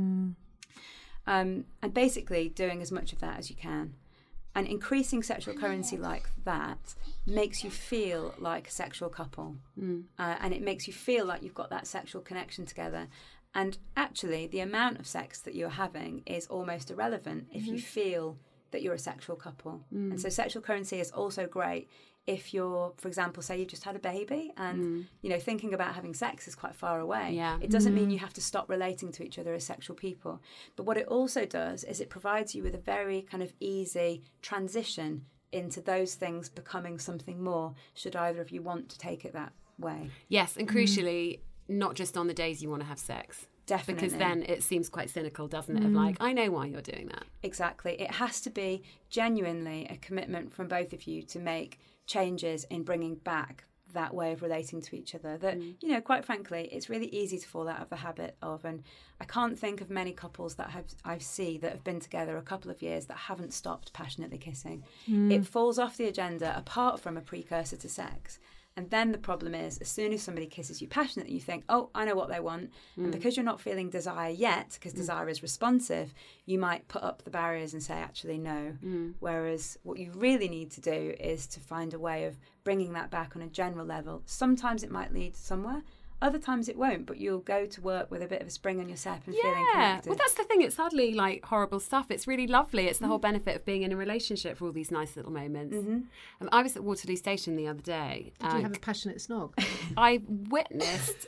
And basically doing as much of that as you can. And increasing sexual currency like that makes you feel like a sexual couple. And it makes you feel like you've got that sexual connection together. And actually, the amount of sex that you're having is almost irrelevant if you feel that you're a sexual couple. And so sexual currency is also great if you're, for example, say you just had a baby and, thinking about having sex is quite far away. It doesn't mean you have to stop relating to each other as sexual people. But what it also does is it provides you with a very kind of easy transition into those things becoming something more, should either of you want to take it that way. Yes, and crucially, not just on the days you want to have sex. Definitely. Because then it seems quite cynical, doesn't it? Of like, I know why you're doing that. Exactly. It has to be genuinely a commitment from both of you to make changes in bringing back that way of relating to each other that, quite frankly, it's really easy to fall out of the habit of. And I can't think of many couples that I see that have been together a couple of years that haven't stopped passionately kissing. It falls off the agenda apart from a precursor to sex. And then the problem is, as soon as somebody kisses you passionately, you think, oh, I know what they want. And because you're not feeling desire yet, because desire is responsive, you might put up the barriers and say, actually, no. Whereas what you really need to do is to find a way of bringing that back on a general level. Sometimes it might lead somewhere. Other times it won't, but you'll go to work with a bit of a spring on your step and feeling connected. Well, that's the thing. It's hardly like horrible stuff. It's really lovely. It's the whole benefit of being in a relationship for all these nice little moments. I was at Waterloo Station the other day. Did you have a passionate snog? I witnessed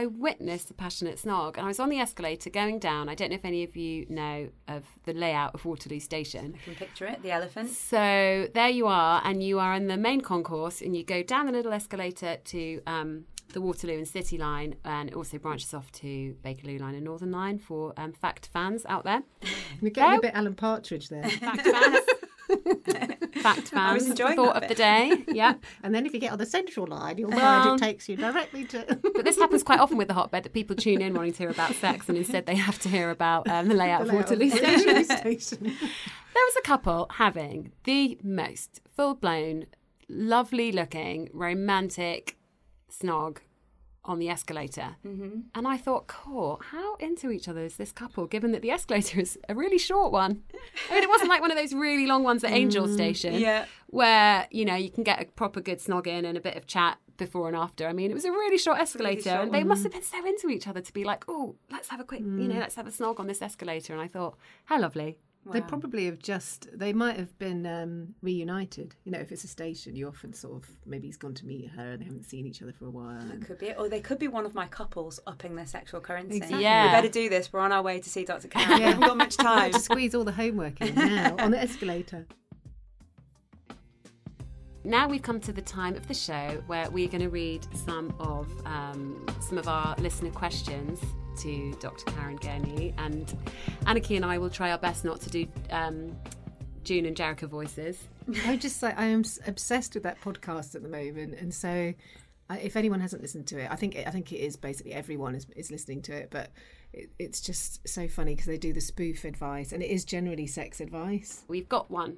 a passionate snog, and I was on the escalator going down. I don't know if any of you know of the layout of Waterloo Station. I can picture it, the elephant. So there you are, and you are in the main concourse, and you go down the little escalator to the Waterloo and City line, and it also branches off to Bakerloo line and Northern line for Fact fans out there. You're getting a bit Alan Partridge there. Fact fans. Fact fans. I was enjoying thought that of the day. Yeah. And then if you get on the Central line, you'll find it takes you directly to... But this happens quite often with the hotbed, that people tune in wanting to hear about sex, and instead they have to hear about the layout of Waterloo Station. There was a couple having the most full-blown, lovely-looking, romantic snog on the escalator. And I thought, cool, how into each other is this couple, given that the escalator is a really short one? I mean, it wasn't like one of those really long ones at Angel Station where, you can get a proper good snog in and a bit of chat before and after. I mean, it was a really short escalator, and they must have been so into each other to be like, oh, let's have a quick, let's have a snog on this escalator. And I thought, how lovely. Wow. They probably have they might have been reunited. If it's a station, you often sort of, maybe he's gone to meet her and they haven't seen each other for a while. That could be it. Or they could be one of my couples upping their sexual currency. Exactly. Yeah. We better do this. We're on our way to see Dr. Karen. We haven't got much time. To squeeze all the homework in now on the escalator. Now we've come to the time of the show where we're going to read some of our listener questions to Dr. Karen Gurney, and Anniki and I will try our best not to do June and Jericha voices. I am obsessed with that podcast at the moment, and so if anyone hasn't listened to it, I think it is basically everyone is listening to it, but it's just so funny because they do the spoof advice, and it is generally sex advice. We've got one.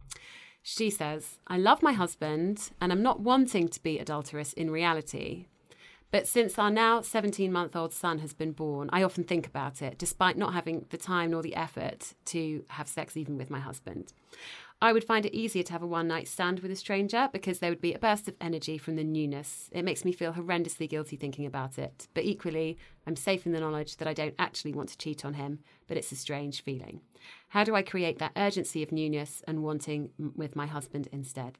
She says, I love my husband and I'm not wanting to be adulterous in reality. But since our now 17-month-old son has been born, I often think about it, despite not having the time nor the effort to have sex even with my husband. I would find it easier to have a one-night stand with a stranger because there would be a burst of energy from the newness. It makes me feel horrendously guilty thinking about it. But equally, I'm safe in the knowledge that I don't actually want to cheat on him, but it's a strange feeling. How do I create that urgency of newness and wanting with my husband instead?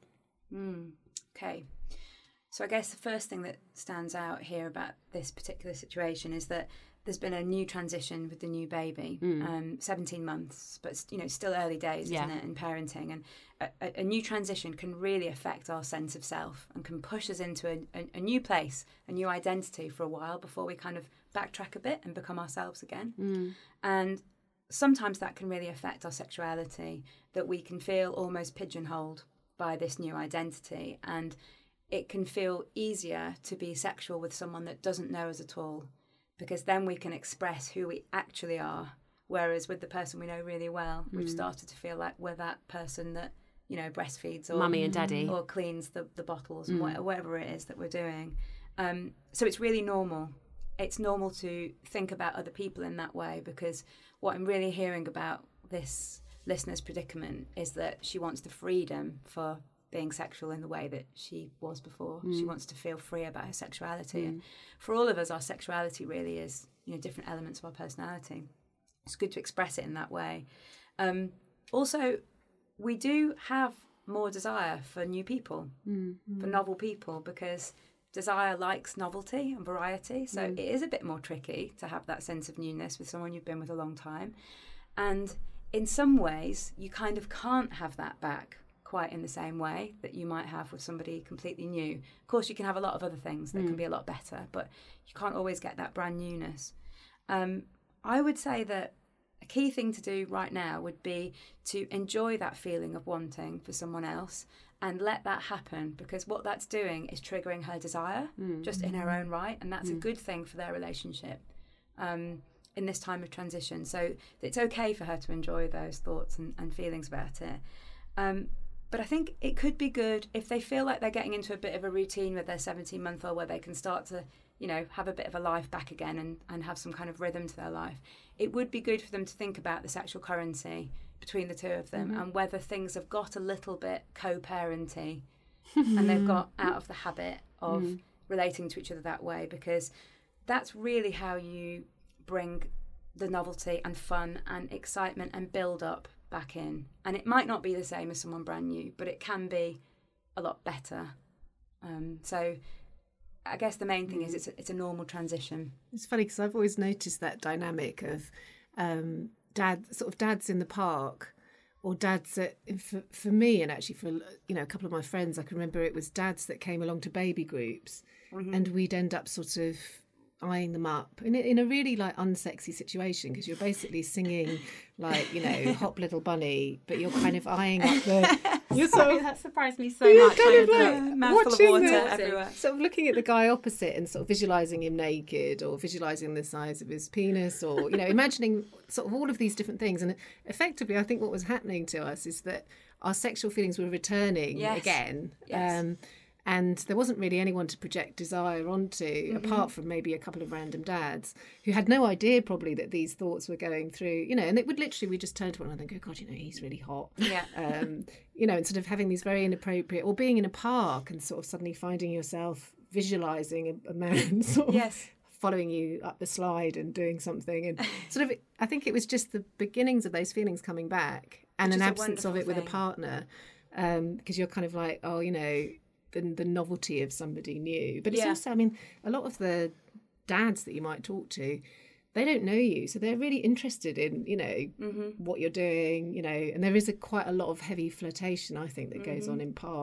Okay. So I guess the first thing that stands out here about this particular situation is that there's been a new transition with the new baby, 17 months, but still early days, isn't it, in parenting? And a new transition can really affect our sense of self and can push us into a new place, a new identity for a while before we kind of backtrack a bit and become ourselves again. And sometimes that can really affect our sexuality, that we can feel almost pigeonholed by this new identity, and it can feel easier to be sexual with someone that doesn't know us at all, because then we can express who we actually are. Whereas with the person we know really well, we've started to feel like we're that person that, breastfeeds or mummy and daddy, or cleans the bottles and whatever it is that we're doing. So it's really normal. It's normal to think about other people in that way, because what I'm really hearing about this listener's predicament is that she wants the freedom for being sexual in the way that she was before. She wants to feel free about her sexuality. And for all of us, our sexuality really is, different elements of our personality. It's good to express it in that way. Also, we do have more desire for new people, for novel people, because desire likes novelty and variety. So it is a bit more tricky to have that sense of newness with someone you've been with a long time. And in some ways, you kind of can't have that back quite in the same way that you might have with somebody completely new. Of course, you can have a lot of other things that can be a lot better, but you can't always get that brand newness. I would say that a key thing to do right now would be to enjoy that feeling of wanting for someone else and let that happen, because what that's doing is triggering her desire just in her own right, and that's a good thing for their relationship in this time of transition. So it's okay for her to enjoy those thoughts and feelings about it. But I think it could be good if they feel like they're getting into a bit of a routine with their 17-month-old where they can start to, have a bit of a life back again and have some kind of rhythm to their life. It would be good for them to think about the sexual currency between the two of them and whether things have got a little bit co-parenty and they've got out of the habit of relating to each other that way, because that's really how you bring the novelty and fun and excitement and build up back in. And it might not be the same as someone brand new, but it can be a lot better. So I guess the main thing is it's a normal transition. It's funny because I've always noticed that dynamic of dads in the park, or dads that, for me, and actually for a couple of my friends, I can remember it was dads that came along to baby groups, and we'd end up sort of eyeing them up in a really unsexy situation, because you're basically singing Hop Little Bunny, but you're kind of eyeing up the you're sorry, that surprised me so much. Kind of mouthful of water everywhere, sort of looking at the guy opposite and sort of visualizing him naked, or visualizing the size of his penis, or imagining sort of all of these different things. And effectively, I think what was happening to us is that our sexual feelings were returning again. Yes. And there wasn't really anyone to project desire onto, apart from maybe a couple of random dads who had no idea probably that these thoughts were going through, and it would literally, we just turn to one another and go, God, he's really hot. Yeah. And sort of having these very inappropriate, or being in a park and sort of suddenly finding yourself visualising a man sort of following you up the slide and doing something. And sort of, I think it was just the beginnings of those feelings coming back, and an absence of it with a partner, because you're kind of like, the novelty of somebody new. But it's also, a lot of the dads that you might talk to, they don't know you, so they're really interested in what you're doing, and there is quite a lot of heavy flirtation, I think, that goes on in parks.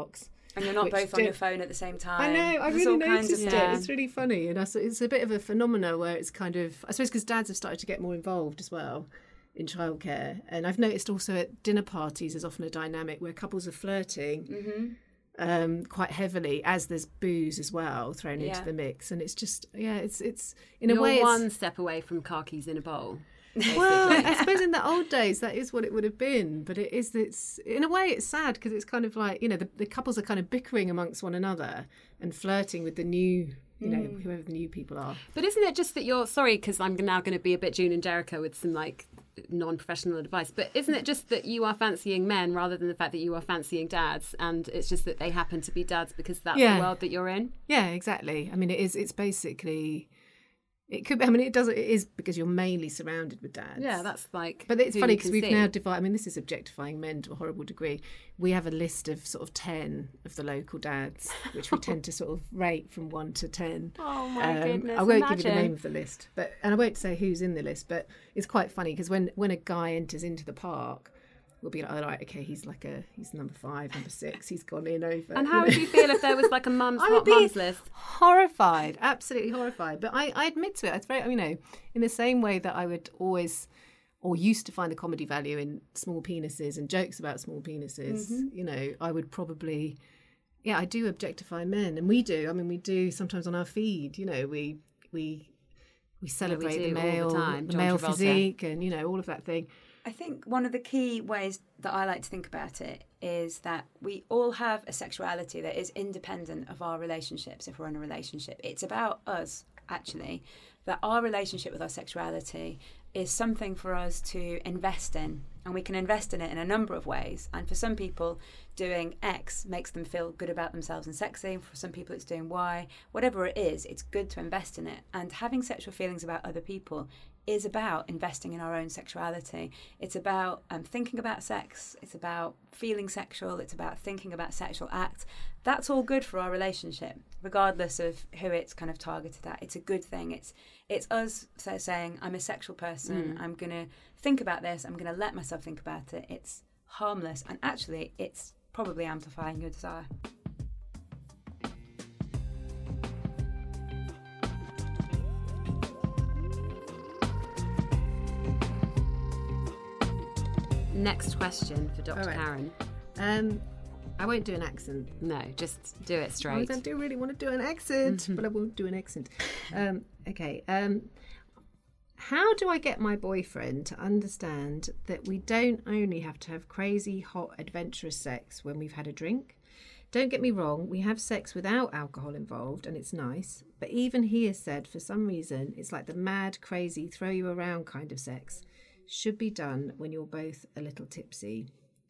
And you're not Which both on your phone at the same time. I know, I There's really all kinds noticed of it. things. It's really funny. And it's a bit of a phenomenon where it's kind of, I suppose because dads have started to get more involved as well in childcare. And I've noticed also at dinner parties there's often a dynamic where couples are flirting quite heavily as there's booze as well thrown into the mix. And it's just, it's in a way... You're one step away from car keys in a bowl. Well, I suppose in the old days that is what it would have been, but it's in a way it's sad because it's kind of like, you know, the couples are kind of bickering amongst one another and flirting with the new, you know, whoever the new people are. But isn't it just that you're, sorry, because I'm now going to be a bit June and Jericho with some like non-professional advice, but isn't it just that you are fancying men rather than the fact that you are fancying dads, and it's just that they happen to be dads because that's the world that you're in? Yeah, exactly. I mean, it's basically... It could be, I mean, it is because you're mainly surrounded with dads. Yeah, that's like... But it's funny because we've now divided... I mean, this is objectifying men to a horrible degree. We have a list of sort of 10 of the local dads, which we tend to sort of rate from 1 to 10. Oh, my goodness. I won't give you the name of the list, and I won't say who's in the list, but it's quite funny because when a guy enters into the park, we'll be like, oh, right, okay, he's number 5, number 6, he's gone in over. And how would you feel if there was like a mum's hot mums list? Horrified, absolutely horrified. But I admit to it. It's very, you know, in the same way that I would always, or used to find the comedy value in small penises and jokes about small penises, you know, I would probably, I do objectify men, and we do. I mean, we do sometimes on our feed. You know, we celebrate the male physique, and you know, all of that thing. I think one of the key ways that I like to think about it is that we all have a sexuality that is independent of our relationships if we're in a relationship. It's about us, actually, that our relationship with our sexuality is something for us to invest in. And we can invest in it in a number of ways. And for some people, doing X makes them feel good about themselves and sexy. For some people, it's doing Y. Whatever it is, it's good to invest in it. And having sexual feelings about other people is about investing in our own sexuality. It's about thinking about sex. It's about feeling sexual. It's about thinking about sexual acts. That's all good for our relationship, regardless of who it's kind of targeted at. It's a good thing. It's us saying, I'm a sexual person. I'm going to think about this. I'm going to let myself think about it. It's harmless. And actually, it's probably amplifying your desire. Next question for Dr. Karen. I won't do an accent. No, just do it straight. I do really want to do an accent, but I won't do an accent. Okay. How do I get my boyfriend to understand that we don't only have to have crazy, hot, adventurous sex when we've had a drink? Don't get me wrong, we have sex without alcohol involved and it's nice, but even he has said for some reason it's like the mad, crazy, throw you around kind of sex should be done when you're both a little tipsy.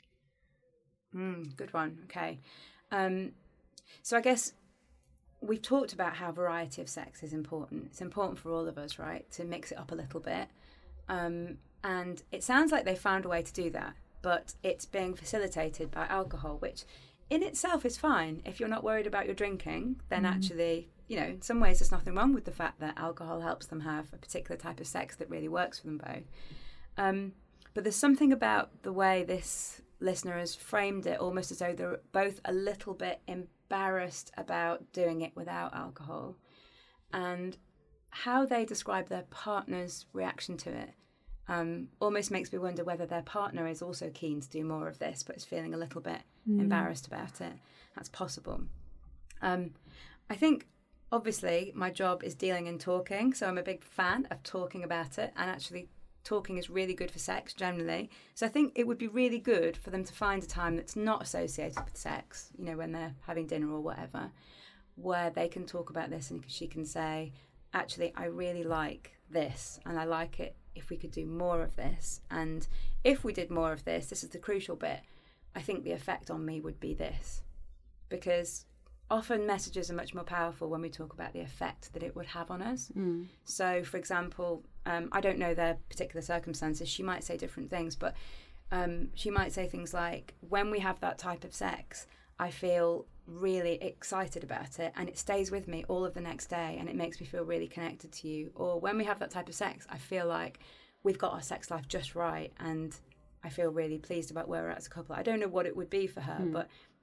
Good one. Okay. So I guess we've talked about how variety of sex is important. It's important for all of us, right, to mix it up a little bit. And it sounds like they found a way to do that, but it's being facilitated by alcohol, which in itself is fine. If you're not worried about your drinking, then actually, you know, in some ways there's nothing wrong with the fact that alcohol helps them have a particular type of sex that really works for them both. But there's something about the way this listener has framed it almost as though they're both a little bit embarrassed about doing it without alcohol, and how they describe their partner's reaction to it almost makes me wonder whether their partner is also keen to do more of this but is feeling a little bit embarrassed about it. That's possible. I think obviously my job is dealing and talking, so I'm a big fan of talking about it, and actually talking is really good for sex generally. So I think it would be really good for them to find a time that's not associated with sex, you know, when they're having dinner or whatever, where they can talk about this and she can say, actually, I really like this and I like it if we could do more of this. And if we did more of this, this is the crucial bit, I think the effect on me would be this. Because often messages are much more powerful when we talk about the effect that it would have on us. So, for example, I don't know their particular circumstances. She might say different things, but she might say things like, when we have that type of sex, I feel really excited about it and it stays with me all of the next day and it makes me feel really connected to you. Or when we have that type of sex, I feel like we've got our sex life just right and I feel really pleased about where we're at as a couple. I don't know what it would be for her, but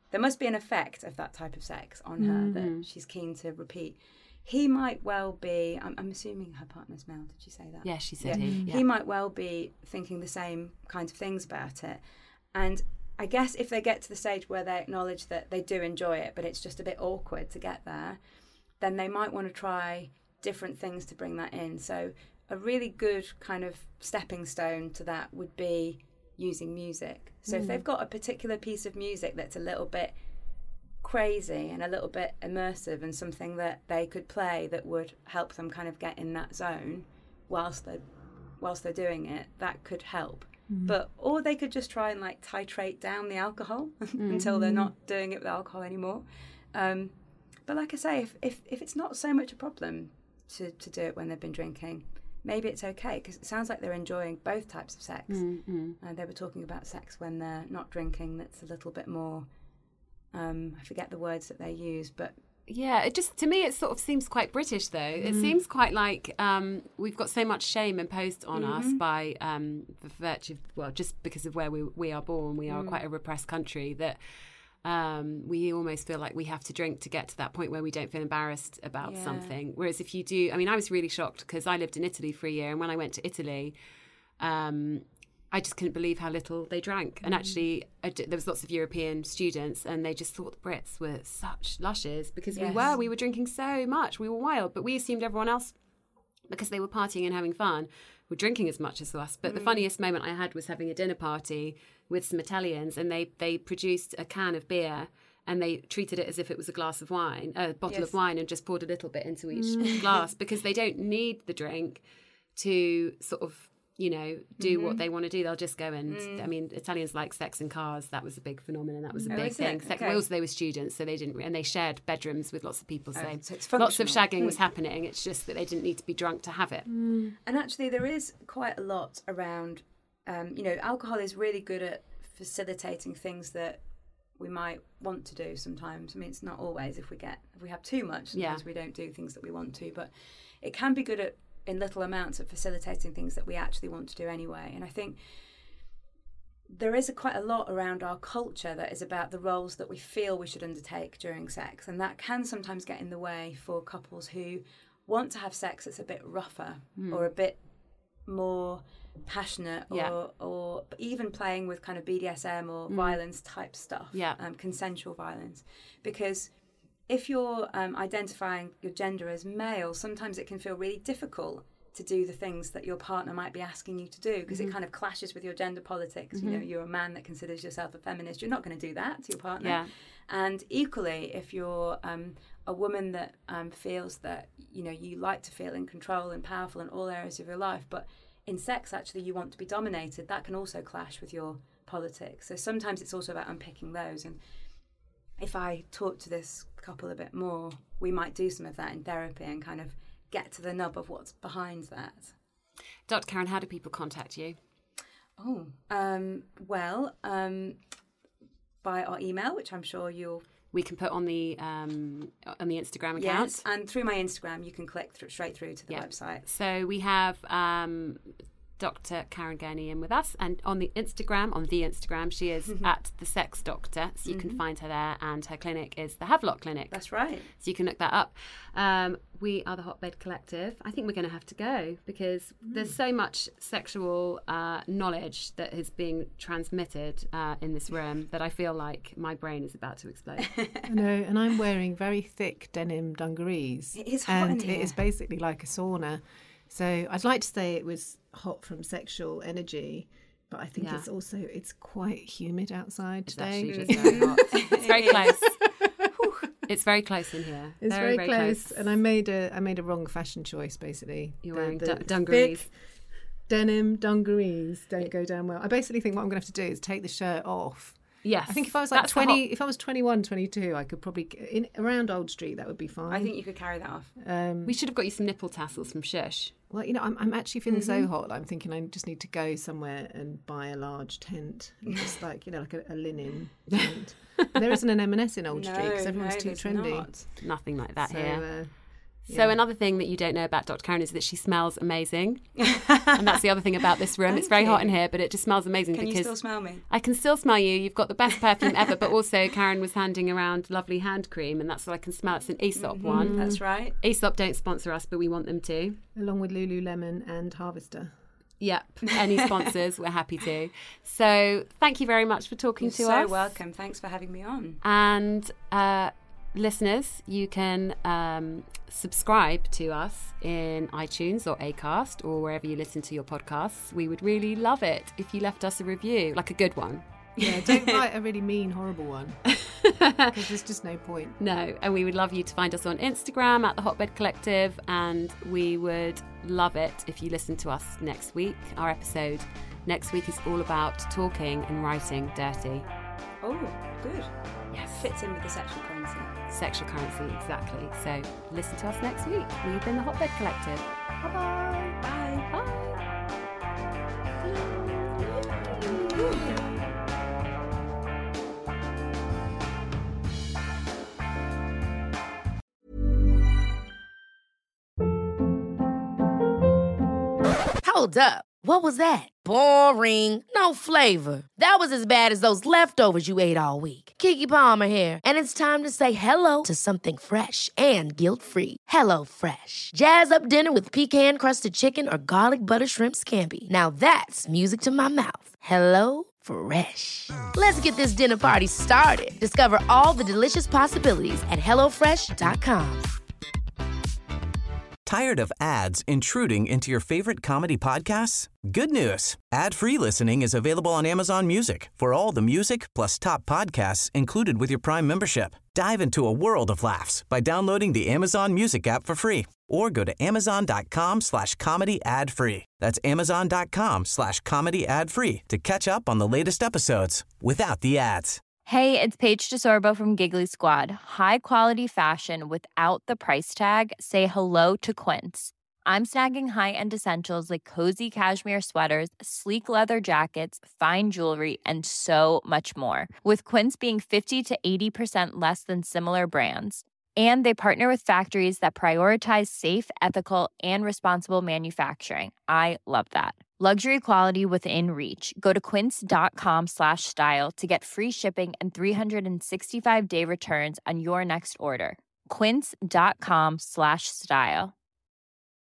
there must be an effect of that type of sex on her that she's keen to repeat. He might well be, I'm assuming her partner's male, did she say that? Yeah, she said he. Yeah. He might well be thinking the same kinds of things about it. And I guess if they get to the stage where they acknowledge that they do enjoy it, but it's just a bit awkward to get there, then they might want to try different things to bring that in. So a really good kind of stepping stone to that would be using music. So if they've got a particular piece of music that's a little bit crazy and a little bit immersive and something that they could play that would help them kind of get in that zone whilst they're doing it, that could help. But or they could just try and like titrate down the alcohol until they're not doing it with alcohol anymore. But like I say, if it's not so much a problem to do it when they've been drinking, maybe it's okay, because it sounds like they're enjoying both types of sex. They were talking about sex when they're not drinking that's a little bit more, I forget the words that they use, but yeah, it just, to me, it sort of seems quite British, though. It seems quite like we've got so much shame imposed on us by the virtue of, well, just because of where we are born. We are quite a repressed country that we almost feel like we have to drink to get to that point where we don't feel embarrassed about something. Whereas if you do, I mean, I was really shocked because I lived in Italy for a year, and when I went to Italy, I just couldn't believe how little they drank. And actually, there was lots of European students, and they just thought the Brits were such lushes because we were drinking so much. We were wild, but we assumed everyone else, because they were partying and having fun, were drinking as much as us. But the funniest moment I had was having a dinner party with some Italians, and they produced a can of beer, and they treated it as if it was a bottle of wine, and just poured a little bit into each glass, because they don't need the drink to sort of, you know, do what they want to do. They'll just go and, I mean, Italians like sex and cars. That was a big phenomenon. That was a big thing. Also, they were students, so they didn't, and they shared bedrooms with lots of people. So it's lots of shagging was happening. It's just that they didn't need to be drunk to have it. And actually, there is quite a lot around, you know, alcohol is really good at facilitating things that we might want to do sometimes. I mean, it's not always. If we have too much, sometimes we don't do things that we want to, but it can be good at, in little amounts, of facilitating things that we actually want to do anyway. And I think there is quite a lot around our culture that is about the roles that we feel we should undertake during sex, and that can sometimes get in the way for couples who want to have sex that's a bit rougher or a bit more passionate, or even playing with kind of BDSM or violence type stuff, consensual violence. Because if you're identifying your gender as male, sometimes it can feel really difficult to do the things that your partner might be asking you to do, because it kind of clashes with your gender politics. You know, you're a man that considers yourself a feminist. You're not going to do that to your partner. And equally, if you're a woman that feels that, you know, you like to feel in control and powerful in all areas of your life, but in sex, actually, you want to be dominated, that can also clash with your politics. So sometimes it's also about unpicking those. And if I talk to this couple a bit more, we might do some of that in therapy and kind of get to the nub of what's behind that. Dr. Karen, how do people contact you? By our email, which I'm sure we can put on the Instagram account. Yes, and through my Instagram, you can click straight through to the website. So we have Dr. Karen Gurney in with us, and on the Instagram, she is at The Sex Doctor, so you can find her there, and her clinic is the Havelock Clinic. That's right. So you can look that up. We are the Hotbed Collective. I think we're going to have to go, because there's so much sexual knowledge that is being transmitted in this room that I feel like my brain is about to explode. I know, and I'm wearing very thick denim dungarees. It is hot in here. It is basically like a sauna. So I'd like to say it was hot from sexual energy, but I think it's quite humid outside today. It's actually just very hot. It's very close. It's very close in here. It's very close. And I made a wrong fashion choice, basically. You're wearing dungarees. Denim dungarees don't go down well. I basically think what I'm going to have to do is take the shirt off. Yes. I think if I was like 20, if I was 21, 22, I could probably, around Old Street, that would be fine. I think you could carry that off. We should have got you some nipple tassels from Shush. Well, you know, I'm actually feeling so hot that I'm thinking I just need to go somewhere and buy a large tent. Just like, you know, like a linen tent. There isn't an M&S in Old Street because everyone's too trendy. Nothing like that here. So another thing that you don't know about Dr. Karen is that she smells amazing. And that's the other thing about this room. It's very hot in here, but it just smells amazing. Can because you still smell me? I can still smell you. You've got the best perfume ever. But also Karen was handing around lovely hand cream, and that's what I can smell. It's an Aesop one. That's right. Aesop don't sponsor us, but we want them to. Along with Lululemon and Harvester. Yep. Any sponsors, we're happy to. So thank you very much for talking to us. You're so welcome. Thanks for having me on. And listeners, you can subscribe to us in iTunes or Acast or wherever you listen to your podcasts. We would really love it if you left us a review, like a good one. Yeah, don't write a really mean, horrible one, because there's just no point. No, and we would love you to find us on Instagram at The Hotbed Collective, and we would love it if you listen to us next week. Our episode next week is all about talking and writing dirty. Oh, good. Yes. Fits in with the sexual currency. Sexual currency, exactly. So listen to us next week. We've been The Hotbed Collective. Bye-bye. Bye. Bye. Hold up. What was that? Boring. No flavor. That was as bad as those leftovers you ate all week. Keke Palmer here, and it's time to say hello to something fresh and guilt-free. Hello Fresh. Jazz up dinner with pecan-crusted chicken or garlic butter shrimp scampi. Now that's music to my mouth. Hello Fresh. Let's get this dinner party started. Discover all the delicious possibilities at hellofresh.com. Tired of ads intruding into your favorite comedy podcasts? Good news. Ad-free listening is available on Amazon Music for all the music plus top podcasts included with your Prime membership. Dive into a world of laughs by downloading the Amazon Music app for free or go to amazon.com/comedy ad-free. That's amazon.com/comedy ad-free to catch up on the latest episodes without the ads. Hey, it's Paige DeSorbo from Giggly Squad. High quality fashion without the price tag. Say hello to Quince. I'm snagging high-end essentials like cozy cashmere sweaters, sleek leather jackets, fine jewelry, and so much more. With Quince being 50 to 80% less than similar brands. And they partner with factories that prioritize safe, ethical, and responsible manufacturing. I love that. Luxury quality within reach. Go to quince.com/style to get free shipping and 365-day returns on your next order. Quince.com/style.